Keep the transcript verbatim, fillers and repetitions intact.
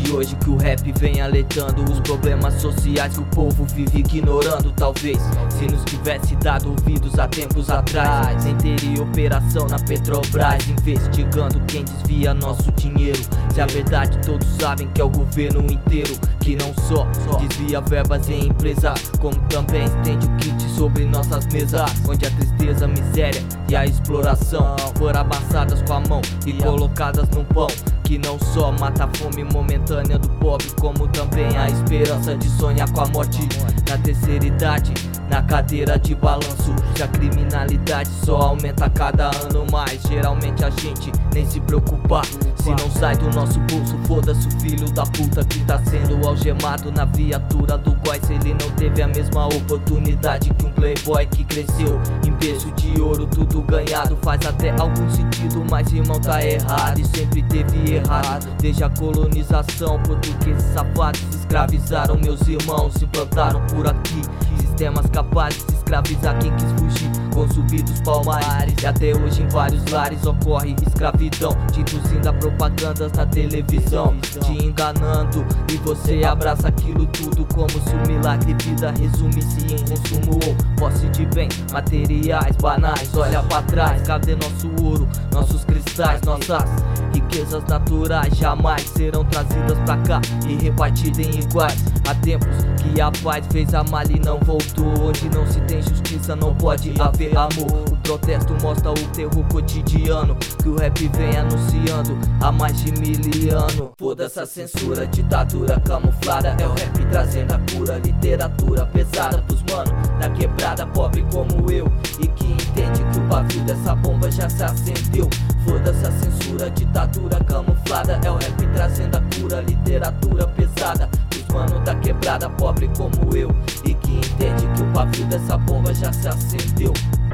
de hoje que o rap vem alertando os problemas sociais que o povo vive ignorando. Talvez se nos tivesse dado ouvidos há tempos atrás, nem teria operação na Petrobras investigando quem desvia nosso dinheiro. Se a verdade todos sabem que é o governo inteiro que não só desvia verbas em empresas, como também estende o kit sobre nossas mesas, onde a tristeza, a miséria e a exploração foram amassadas com a mão e colocadas num pão que não só mata a fome momentânea do pobre, como também a esperança de sonhar com a morte na terceira idade, na cadeira de balanço. Já a criminalidade só aumenta a cada ano mais. Geralmente a gente nem se preocupa se não sai do nosso bolso. Foda-se o filho da puta que tá sendo algemado na viatura do Góis. Ele não teve a mesma oportunidade que um playboy que cresceu em berço de ouro, tudo ganhado. Faz até algum sentido, mas irmão tá errado e sempre teve errado. Desde a colonização, portugueses safados escravizaram meus irmãos, se plantaram por aqui sistemas capazes de escravizar quem quis fugir com subir dos palmares. E até hoje em vários lares ocorre escravidão, te induzindo a propagandas na televisão, te enganando, e você abraça aquilo tudo como se o milagre vida resumisse em consumo ou posse de bem materiais banais. Olha pra trás, cadê nosso ouro, nossos cristais, nossas riquezas naturais jamais serão trazidas pra cá e repartidas em iguais. Há tempos que a paz fez a mal e não voltou, onde não se tem justiça não pode haver amor. O protesto mostra o terror cotidiano que o rap vem anunciando há mais de mil anos. Foda-se a censura, ditadura camuflada, é o rap trazendo a cura, literatura pesada pros mano da quebrada, pobre como eu, e que entende que o pavio dessa bomba já se acendeu. Foda-se a censura, ditadura camuflada, é o rap trazendo a cura, literatura pesada pros mano da quebrada, pobre como eu, e que entende que o pavio dessa bomba já se acendeu.